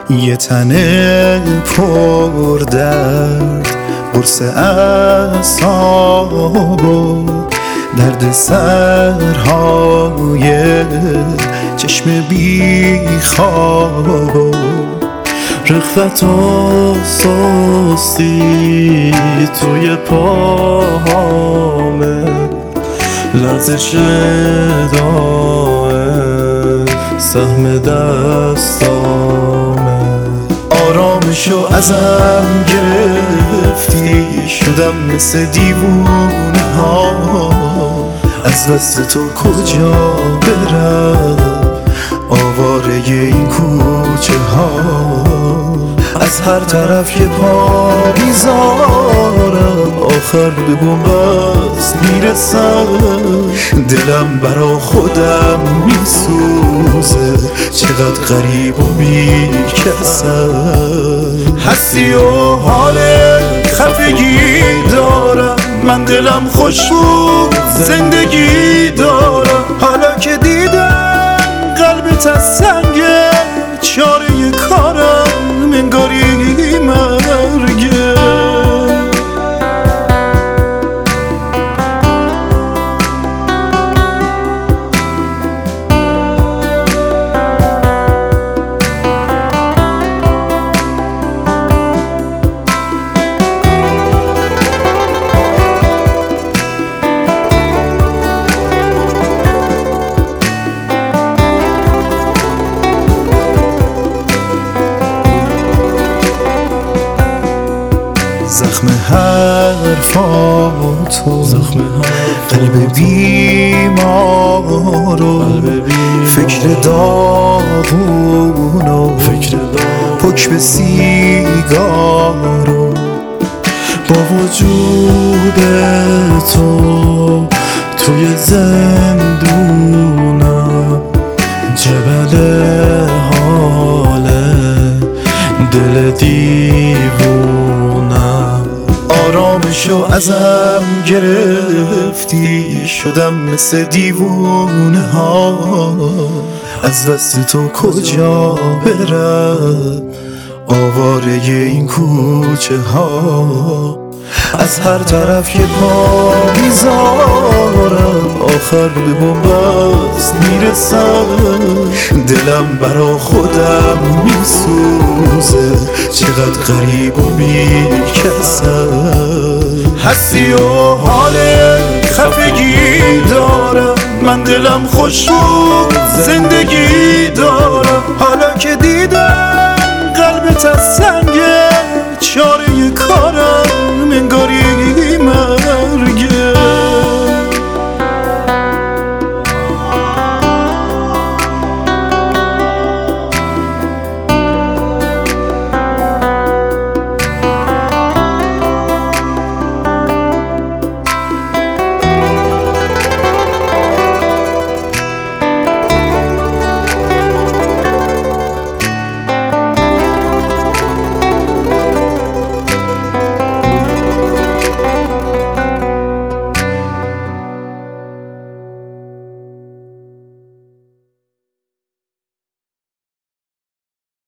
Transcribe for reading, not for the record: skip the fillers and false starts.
یه تنه پر درد قرص اعصاب و درد سرهای چشم بی خواب و رخت و سستی توی پاهامه، لرزش دائم سهم دستامه. آرامشو ازم گرفتی، شدم مثل دیوونه ها. از دست تو کجا برم، آواره این کوچه ها. از هر طرف یه پا میذارم، آخر به بنبست میرسم. دلم برا خودم میسوزه، چقدر غریب و بیکسم. هستی و حال خفگی دارم، من دلم خوش بود زندگی دارم. حالا که دیدم قلبت از سنگه، چاره کارم انگاری مرگه. زخم حرفاتو، قلب بیمارو، فکر داغونو، حکم سیگارو. با وجود تو توی زندونم، جبل حاله دل دیوونم. آرامشو ازم گرفتی، شدم مثل دیوونه ها. از دست تو کجا برم، آواره این کوچه ها. از هر طرف یه پا میذارم، آخر به بنبست میرسم. دلم برا خودم میسوزه، چقدر غریب و بیکسم. هستی و حال خفگی دارم، من دلم خوش بود زندگی دارم.